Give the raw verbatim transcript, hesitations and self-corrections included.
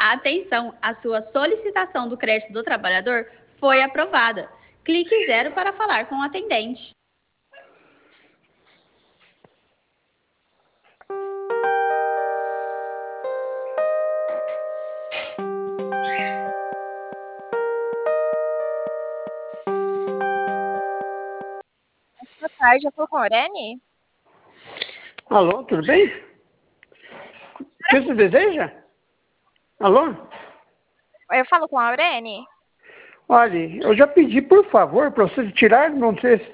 Atenção, a sua solicitação do crédito do trabalhador foi aprovada. Clique zero para falar com o atendente. Boa tarde, eu tô com a Aurene? Alô, tudo bem? O que você deseja? Alô? Eu falo com a Aurene? Olha, eu já pedi, por favor, para você tirar, não sei se